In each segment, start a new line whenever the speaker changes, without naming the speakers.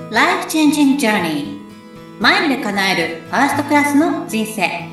Life Changing Journey マイルで叶えるファーストクラスの人生。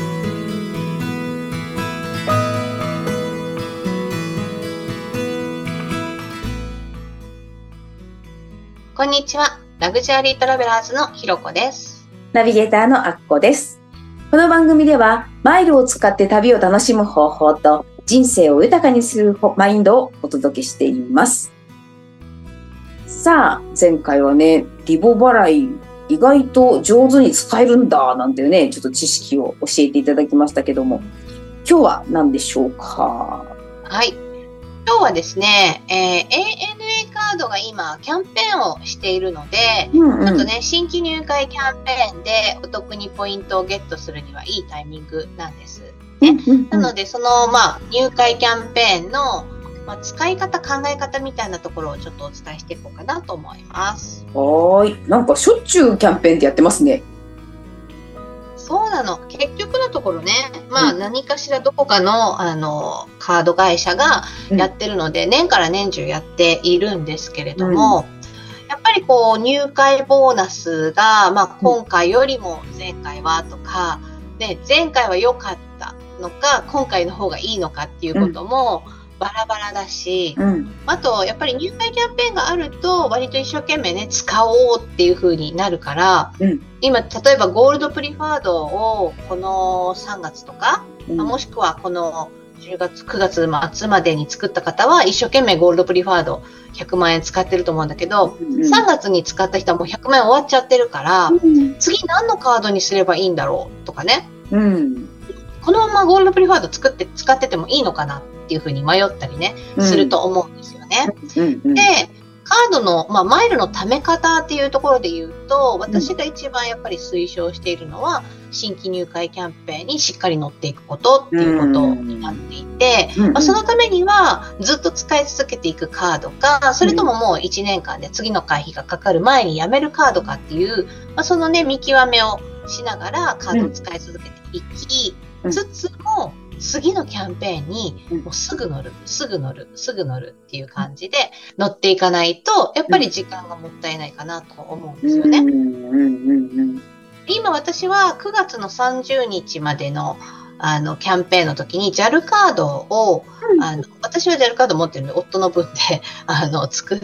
こんにちは。ラグジュアリートラベラーズのひろこです。
ナビゲーターのあっこです。この番組ではマイルを使って旅を楽しむ方法と人生を豊かにするマインドをお届けしています。さあ、前回はね、リボ払い意外と上手に使えるんだなんていうね、ちょっと知識を教えていただきましたけども、今日は何でしょうか？
はい。今日はですね、ANA カードが今キャンペーンをしているので、ちょっとね、新規入会キャンペーンでお得にポイントをゲットするにはいいタイミングなんですね。なので、その、入会キャンペーンの、使い方、考え方みたいなところをちょっとお伝えしていこうかなと思います。
はい。なんかしょっちゅうキャンペーンってやってますね。
そうなの。結局のところね、何かしらどこかの、カード会社がやってるので、年から年中やっているんですけれども、やっぱりこう、入会ボーナスが、今回よりも前回はとか、で、前回は良かったのか、今回の方がいいのかっていうことも、バラバラだし、あとやっぱり入会キャンペーンがあると割と一生懸命ね使おうっていう風になるから、今例えばゴールドプリファードをこの3月とか、もしくはこの10月9月末までに作った方は一生懸命ゴールドプリファード100万円使ってると思うんだけど、3月に使った人はもう100万円終わっちゃってるから、次何のカードにすればいいんだろうとかね、このままゴールドプリファード使っててもいいのかなっていうふうに迷ったりね、すると思うんですよね。で、カードの、マイルの貯め方っていうところで言うと、私が一番やっぱり推奨しているのは、新規入会キャンペーンにしっかり乗っていくことっていうことになっていて、そのためにはずっと使い続けていくカードか、それとももう1年間で次の会費がかかる前にやめるカードかっていう、そのね、見極めをしながらカードを使い続けていきつつも、次のキャンペーンにもうすぐ乗るっていう感じで乗っていかないと、やっぱり時間がもったいないかなと思うんですよね。今私は9月の30日までのキャンペーンの時に JAL カードを、私は JAL カード持ってるんで、夫の分で作って、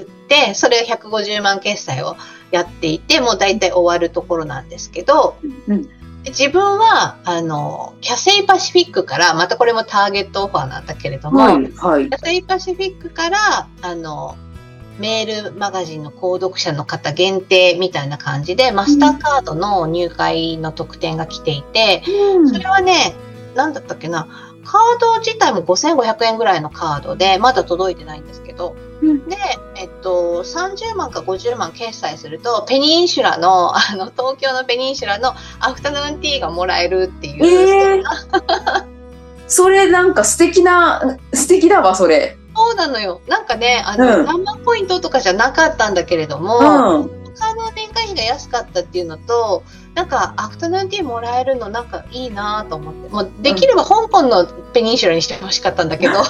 それを150万決済をやっていて、もう大体終わるところなんですけど、自分は、キャセイパシフィックから、またこれもターゲットオファーなんだけれども、キャセイパシフィックから、メールマガジンの購読者の方限定みたいな感じで、マスターカードの入会の特典が来ていて、それはね、なんだったっけな、カード自体も5500円ぐらいのカードで、まだ届いてないんですけど、で、30万か50万決済すると、ペニンシュラの、東京のペニンシュラのアフタヌーンティーがもらえるっていう。
それなんか素敵だわ、それ。
そうなのよ。なんかね、何万ポイントとかじゃなかったんだけれども、他の年会費が安かったっていうのと、なんかアフタヌーンティーもらえるのなんかいいなと思って、もうできれば香港のペニンシュラにしてほしかったんだけど、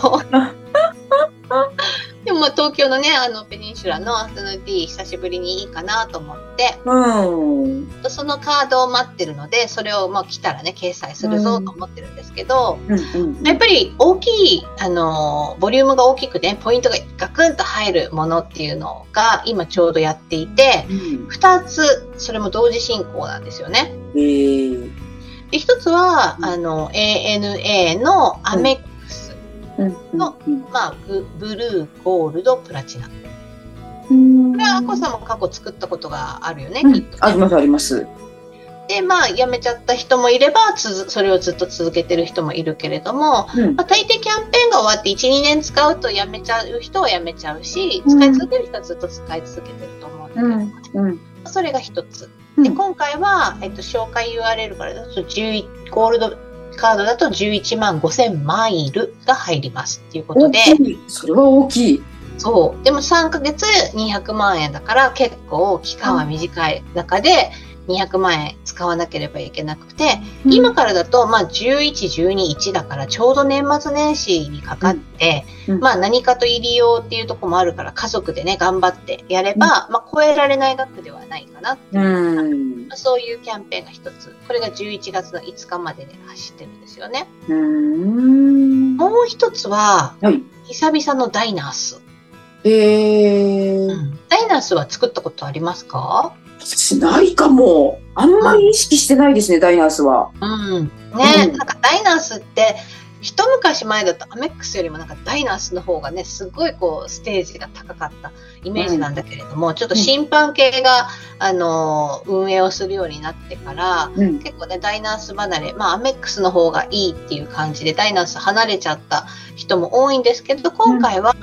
でも東京のね、ペニンシュラのアフタヌーンティー久しぶりにいいかなと思って、そのカードを待ってるので、それを来たらね、掲載するぞと思ってるんですけど、やっぱり大きい、ボリュームが大きくね、ポイントがガクンと入るものっていうのが今ちょうどやっていて、2つ、それも同時進行なんですよね。で、1つは、ANA のアメックスの、ブルー、ゴールド、プラチナ。これはアコさんも過去作ったことがあるよね、きっとね。
あります。
で、辞めちゃった人もいれば、それをずっと続けてる人もいるけれども、大抵キャンペーンが終わって1、2年使うと辞めちゃう人は辞めちゃうし、使い続ける人はずっと使い続けてると思うんだけど、それが一つ。で、今回は、紹介 URL からだとゴールドカードだと11万5000マイルが入りますっていうことで。
それは大きい。
そう。でも3ヶ月200万円だから結構期間は短い中で 200万円使わなければいけなくて、今からだと、まあ、11、12、1だからちょうど年末年始にかかって、まあ、何かと入り用っていうところもあるから家族でね、頑張ってやれば、まあ、超えられない額ではないかなっていう、まあ、そういうキャンペーンが一つ。これが11月の5日までで走ってるんですよね。もう一つは、久々のダイナース。ダイナースは作ったことありますか？
私ないかも。あんまり意識してないですね、ダイナースは。
なんかダイナースって一昔前だとアメックスよりもなんかダイナースの方がね、すごいこうステージが高かったイメージなんだけれども、ちょっと審判系が運営をするようになってから、結構ねダイナース離れ、まあアメックスの方がいいっていう感じでダイナース離れちゃった人も多いんですけど、今回は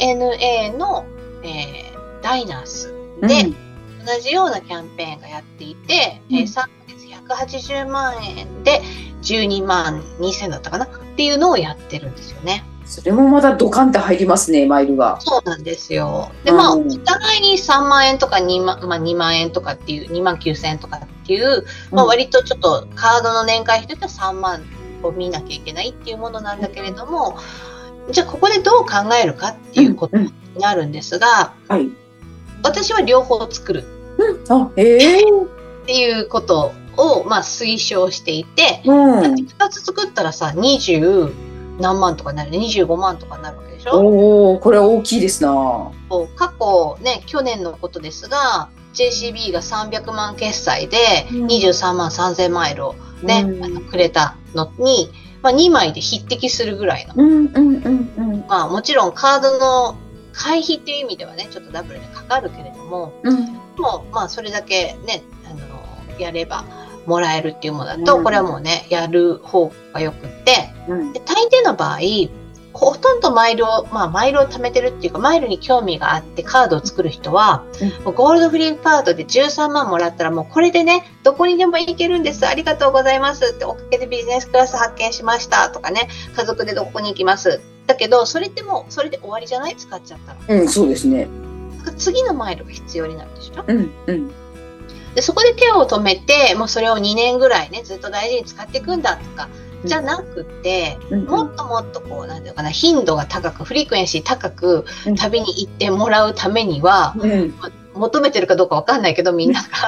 ANA の、ダイナースで、同じようなキャンペーンがやっていて、3ヶ月180万円で12万2000だったかなっていうのをやってるんですよね。
それもまたドカンって入りますね、マイルが。
そうなんですよ。で、まあ、お互いに3万円とか2万円とかっていう、2万9000円とかっていう、まあ割とちょっとカードの年会費としては3万を見なきゃいけないっていうものなんだけれども、じゃあここでどう考えるかっていうことになるんですが、私は両方作る。っていうことを、まあ、推奨していて、2つ作ったらさ、20何万とかになるね、25万とかになるわけでしょ。
これ大きいですな。
過去ね、去年のことですが、JCB が300万決済で23万3000マイルをね、くれたのに、まあ、2枚で匹敵するぐらいの。まあ、もちろんカードの会費っていう意味ではね、ちょっとダブルでかかるけれども、もう、まあ、それだけね、やればもらえるっていうものだと、これはもうね、やる方がよくって、で大抵の場合、ほとんどマイルを貯めてるっていうか、マイルに興味があってカードを作る人は、ゴールドフリーカードで13万もらったら、もうこれでね、どこにでも行けるんです。ありがとうございますって、おかげでビジネスクラス発見しましたとかね、家族でどこに行きます。だけど、それってもう、それで終わりじゃない？使っちゃったら。
そうですね。
次のマイルが必要になるでしょ。でそこで手を止めて、もうそれを2年ぐらいね、ずっと大事に使っていくんだとか、じゃなくて、もっともっとこう、なんていうかな、頻度が高く、フリクエンシー高く、旅に行ってもらうためには、求めてるかどうかわかんないけど、みんなが。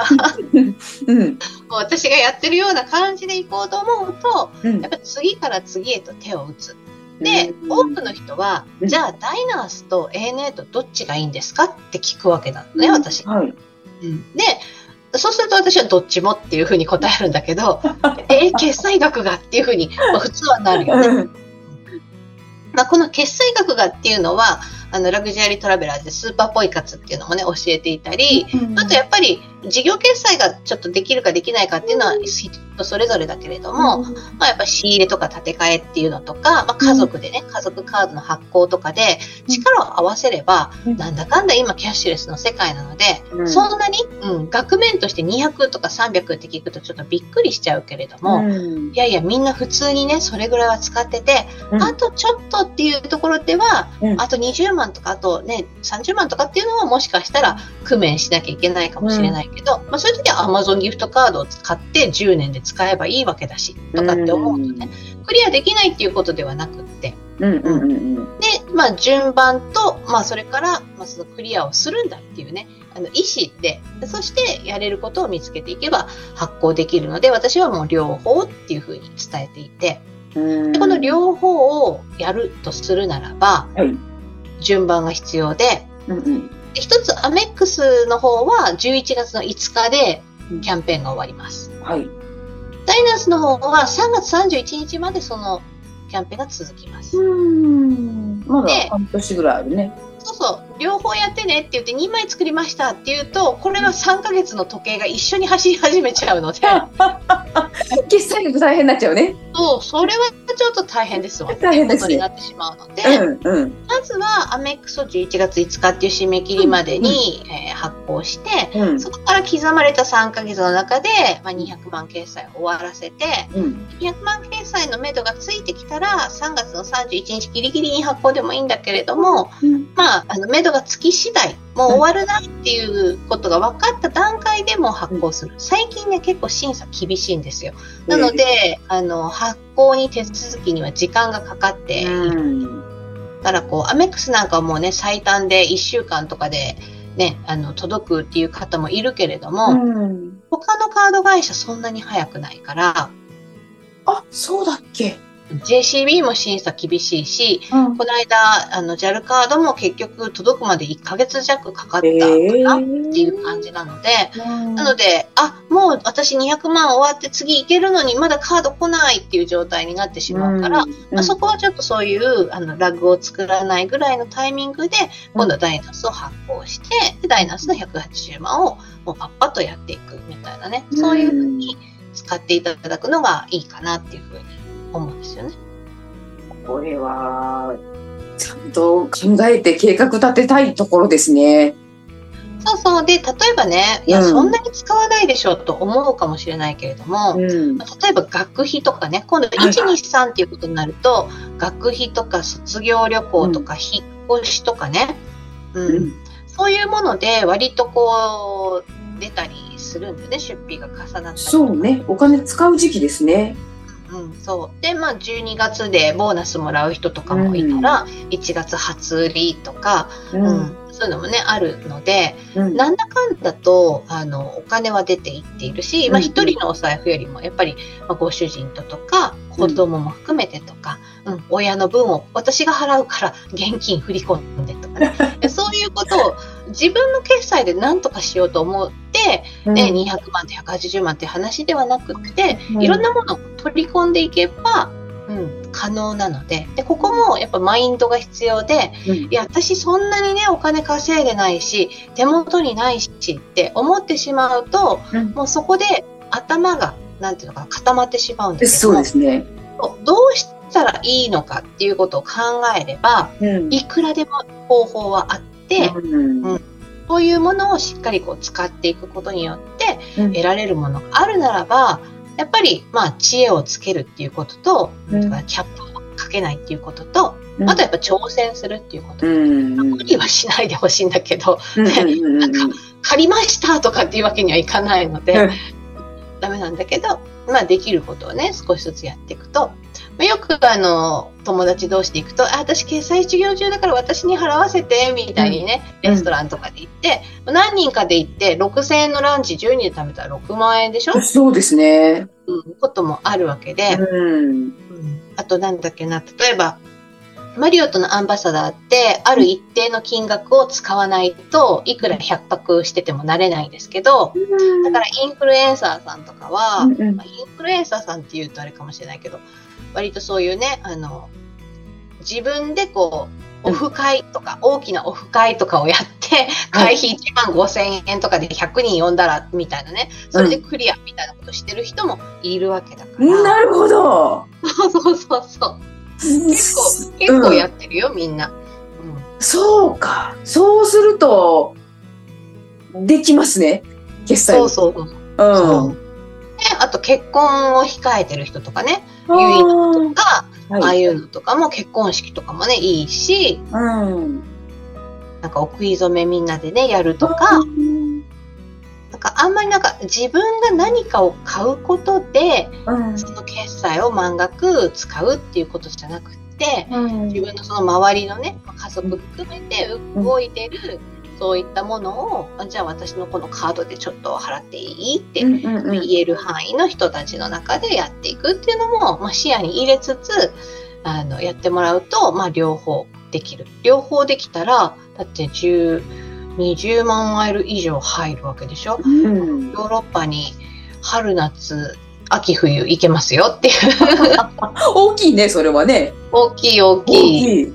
私がやってるような感じで行こうと思うと、やっぱり次から次へと手を打つ。で、多くの人は、じゃあ、ダイナースと ANA とどっちがいいんですかって聞くわけなのね、私。で、そうすると私はどっちもっていうふうに答えるんだけど、決済額がっていうふうに、普通はなるよね。まあ、この決済額がっていうのは、ラグジュアリートラベラーでスーパーポイ活っていうのもね、教えていたり、あとやっぱり事業決済がちょっとできるかできないかっていうのは人それぞれだけれども、まあやっぱ仕入れとか建て替えっていうのとか、まあ家族でね、家族カードの発行とかで力を合わせれば、なんだかんだ今キャッシュレスの世界なので、そんなに、額面として200とか300って聞くとちょっとびっくりしちゃうけれども、いやいやみんな普通にね、それぐらいは使ってて、あとちょっとっていうところでは、あと20万とか、あとね、30万とかっていうのはもしかしたら工面しなきゃいけないかもしれないけど、まあそういう時は Amazon ギフトカードを使って10年で使えばいいわけだし、とかって思うとね、クリアできないっていうことではなくって、で、まあ順番と、まあそれから、まあそのクリアをするんだっていうね、意思で、そしてやれることを見つけていけば発行できるので、私はもう両方っていうふうに伝えていて、でこの両方をやるとするならば、順番が必要で、一つアメックスの方は11月の5日でキャンペーンが終わります。ダイナースの方は3月31日までそのキャンペーンが続きます。
まだ半年ぐらいあるね。
そうそう、両方やってねって言って2枚作りましたって言うと、これは3ヶ月の時計が一緒に走り始めちゃうので
決済力大変になっちゃうね。
そう、それはちょっと大変ですわ。
大変ですね。
ことになってしまうので、まずはアメックスを11月5日っていう締め切りまでに、発行して、そこから刻まれた3ヶ月の中で、200万掲載を終わらせて、200万掲載の目処がついてきたら、3月の31日ギリギリに発行でもいいんだけれども、目処がつき次第、もう終わるなっていうことが分かった段階でも発行する。最近ね、結構審査厳しいんですよ。なので、発行に手続きには時間がかかっている。だからアメックスなんかはもうね、最短で1週間とかでね、届くっていう方もいるけれども、他のカード会社そんなに早くないから。
あ、そうだっけ。
JCB も審査厳しいし、この間、JAL カードも結局届くまで1ヶ月弱かかったかなっていう感じなので、もう私200万終わって次行けるのにまだカード来ないっていう状態になってしまうから、そこはちょっとそういうラグを作らないぐらいのタイミングで、今度はダイナスを発行して、でダイナスの180万をもうパッパッとやっていくみたいなね、そういうふうに使っていただくのがいいかなっていうふうに思うんですよね。
これはちゃんと考えて計画立てたいところですね。
そうそう。で、例えばね、いや、そんなに使わないでしょと思うかもしれないけれども、例えば学費とかね、今度1、2、3っていうことになると、学費とか卒業旅行とか引っ越しとかね、そういうもので割と出たりするんだよね、出費が重なったりとか。
そうね、お金使う時期ですね。
そう。で、12月でボーナスもらう人とかもいたら、1月初売りとか、そういうのもね、あるので、なんだかんだと、お金は出ていっているし、一人のお財布よりも、やっぱり、ご主人とか、子供も含めてとか、親の分を私が払うから現金振り込んでとかね。そういうことを自分の決済で何とかしようと思って、200万と180万っていう話ではなくって、いろんなものを取り込んでいけば、可能なので、ここもやっぱマインドが必要で、いや、私そんなにね、お金稼いでないし、手元にないしって思ってしまうと、もうそこで頭が、なんていうのかな、固まってしまうんですけども、
そうですね。
どうしたらいいのかっていうことを考えれば、いくらでも方法はあって、そういうものをしっかり使っていくことによって得られるものがあるならば、やっぱり知恵をつけるっていうことと、キャップをかけないっていうことと、あとやっぱ挑戦するっていうこと。無理はしないでほしいんだけど、なんか借りましたとかっていうわけにはいかないので、ダメなんだけど、できることをね、少しずつやっていくと、よく友達同士で行くと、私決済授業中だから私に払わせて、みたいにね、レストランとかで行って、何人かで行って、6000円のランチ10人で食べたら6万円でしょ？
そうですね。
こともあるわけで、あとなんだっけな、例えば、マリオットのアンバサダーって、ある一定の金額を使わないといくら100泊しててもなれないんですけど、だからインフルエンサーさんとかは、インフルエンサーさんって言うとあれかもしれないけど、割とそういうね、自分でオフ会とか、大きなオフ会とかをやって、会費1万5000円とかで100人呼んだら、みたいなね、それでクリアみたいなことしてる人もいるわけだから。
なるほど。
そう。結構やってるよ、みんな。
そうか。そうすると、できますね。決済。
そう。あと結婚を控えてる人とかね、結納とか、ああいうのとかも結婚式とかもね、いいし、なんかお食い初めみんなでね、やるとか、なんかあんまり自分が何かを買うことで、その決済を満額使うっていうことじゃなくて、自分のその周りのね、家族含めて動いてる、そういったものを、じゃあ私のこのカードでちょっと払っていいって言える範囲の人たちの中でやっていくっていうのも、視野に入れつつ、やってもらうと、両方できる。両方できたら、だって20万マイル以上入るわけでしょ？ヨーロッパに春夏、秋冬行けますよっていう。
大きいね、それはね。
大きい。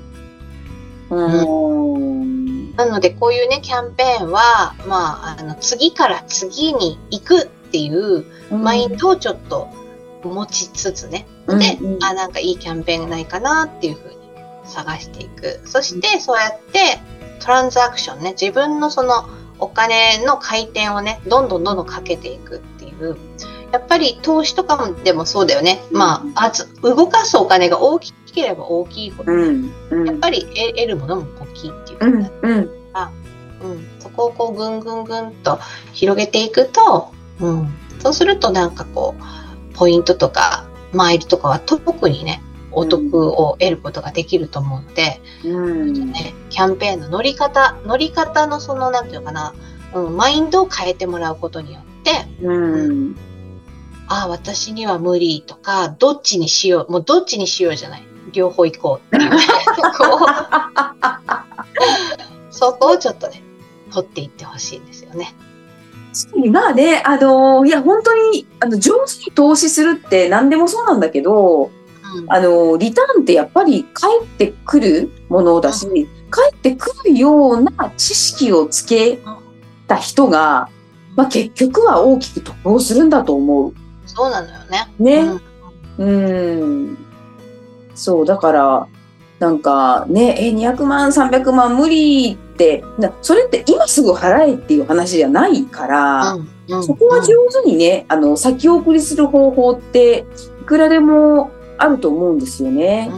なので、こういうね、キャンペーンは、次から次に行くっていうマインドをちょっと持ちつつね。で、なんかいいキャンペーンないかなっていうふうに探していく。そしてそうやってトランザクションね、自分のそのお金の回転をね、どんどんかけていくっていう。やっぱり投資とかでもそうだよね。動かすお金が大きければ大きいほど、やっぱり得るものも大きいっていうことだから、そこをこうぐんと広げていくと、そうするとなんかこうポイントとかマイルとかは特にねお得を得ることができると思うので、キャンペーンの乗り方のそのなんていうのかな、マインドを変えてもらうことによって、私には無理とか、どっちにしようじゃない、両方行こうっていうそこをちょっとね取っていってほしいんですよね。
まあね、いや本当に上手に投資するって何でもそうなんだけど、リターンってやっぱり返ってくるものだし、返ってくるような知識をつけた人が、結局は大きく得をするんだと思う。
そうなのよね。
そうだからなんかね、200万300万無理ってそれって今すぐ払えっていう話じゃないから、そこは上手にね、先送りする方法っていくらでもあると思うんですよね。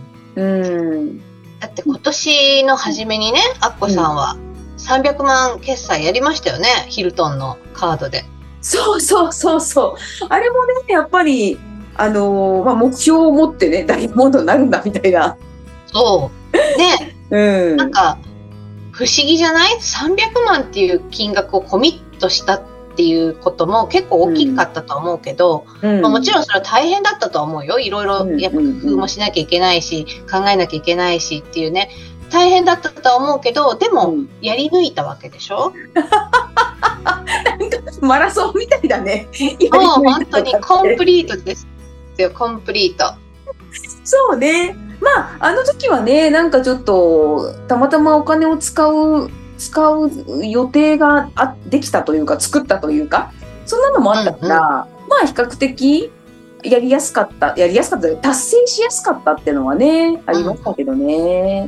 だって今年の初めにね、アッコさんは300万決済やりましたよね、ヒルトンのカードで。
そうあれもね、やっぱり目標を持ってね、ダイヤモンドになるんだみたいな。そうね、なんか不思議じゃない？ 300 万っていう金額をコミットしたっていうことも結構大きかったと思うけど、もちろんそれは大変だったと思うよ。いろいろやっぱ工夫もしなきゃいけないし、考えなきゃいけないしっていうね、大変だったとは思うけど、でもやり抜いたわけでしょ。 なんかマラソンみたいだね。
もう本当にコンプリートですよ、コンプリート。
そうね。あの時はね、なんかちょっとたまたまお金を使う予定ができたというか、作ったというか、そんなのもあったから、比較的やりやすかった、達成しやすかったっていうのはね、ありましたけどね。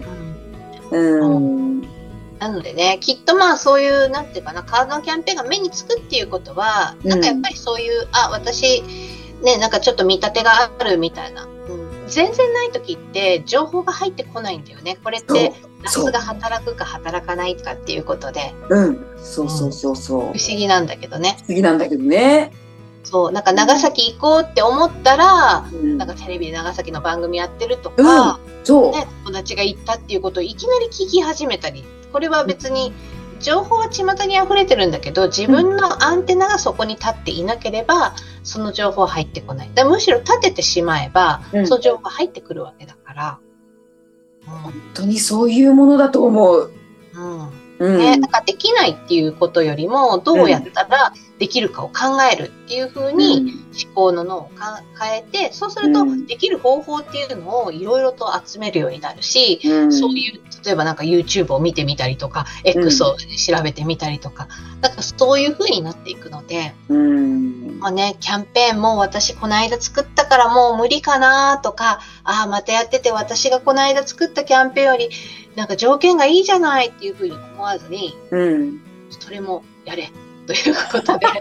なのでね、きっとそういうなんていうかな、カードのキャンペーンが目につくっていうことは、なんかやっぱりそういう私ね、なんかちょっと見立てがあるみたいな、全然ない時って情報が入ってこないんだよね。これってナスが働くか働かないかっていうことで、
そう
不思議なんだけどね。
そう、
なんか長崎行こうって思ったら、なんかテレビで長崎の番組やってるとか、友達が行ったっていうことをいきなり聞き始めたり、これは別に情報は巷に溢れてるんだけど、自分のアンテナがそこに立っていなければ、その情報は入ってこない。むしろ立ててしまえば、その情報が入ってくるわけだから。
本当にそういうものだと思う。
なんかできないっていうことよりも、どうやったらできるかを考えるっていう風に思考の脳を変えて、そうするとできる方法っていうのをいろいろと集めるようになるし、そういう例えばなんか YouTube を見てみたりとか、X を調べてみたりとか、なんかそういう風になっていくので、キャンペーンも私この間作ったからもう無理かなとか、またやってて私がこの間作ったキャンペーンよりなんか条件がいいじゃないっていう風に思わずに、それもやれということで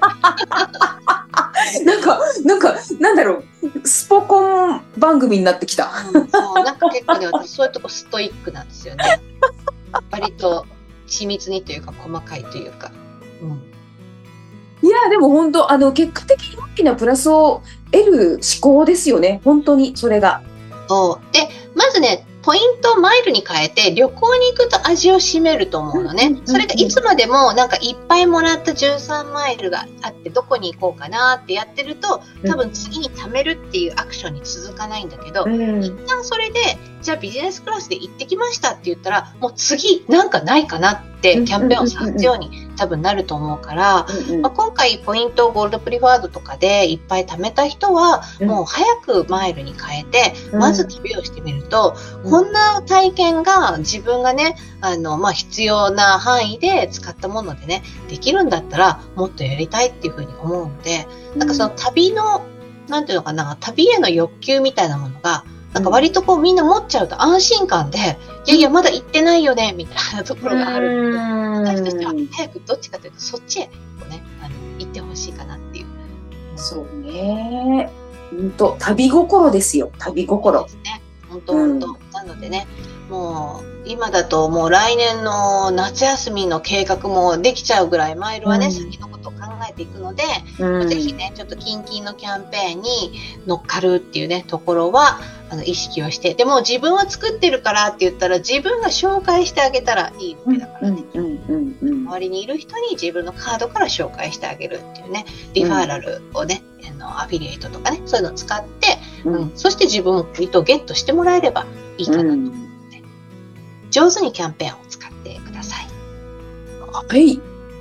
なんだろう、スポコン番組になってきた。
なんか結構ね、私そういうとこストイックなんですよね。割と緻密にというか細かいというか。
いやでも本当結果的に大きなプラスを得る思考ですよね。本当にそれが。
でまずね、ポイントをマイルに変えて旅行に行くと味を占めると思うのね。それがいつまでもなんかいっぱいもらった13マイルがあってどこに行こうかなってやってると、多分次に貯めるっていうアクションに続かないんだけど、一旦それでじゃあビジネスクラスで行ってきましたって言ったら、もう次なんかないかなってキャンペーンを探すように多分なると思うから、今回ポイントをゴールドプリファードとかでいっぱい貯めた人はもう早くマイルに変えて、まず旅をしてみると、こんな体験が自分がね、必要な範囲で使ったものでね、できるんだったらもっとやりたいっていうふうに思うので、なんかその旅のなんていうのかな、旅への欲求みたいなものがなんか割とこうみんな持っちゃうと安心感で、いやいやまだ行ってないよねみたいなところがあるので、私としては早くどっちかというとそっちへこうね、行ってほしいかなっていう。
そうね。旅心ですよ。旅心。
そうですね。本当。なのでね、もう今だともう来年の夏休みの計画もできちゃうぐらい、マイルはね、先のことを考えていくので、ぜひね、ちょっとキンキンのキャンペーンに乗っかるっていうね、ところは、意識をして、でも自分は作ってるからって言ったら、自分が紹介してあげたらいいわけだからね。周りにいる人に自分のカードから紹介してあげるっていうね、リファーラルをね、アフィリエイトとかね、そういうのを使って、そして自分をゲットしてもらえればいいかなと思って、上手にキャンペーンを使ってください。
はい。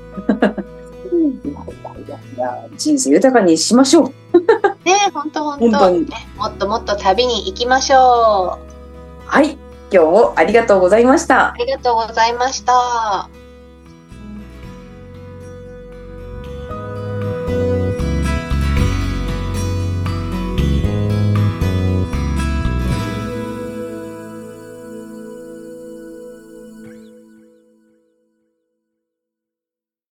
いや、人生豊かにしましょう。
ね、本当に、ね、もっともっと旅に行きましょう。
はい、今日もありがとうございました。
ありがとうございました。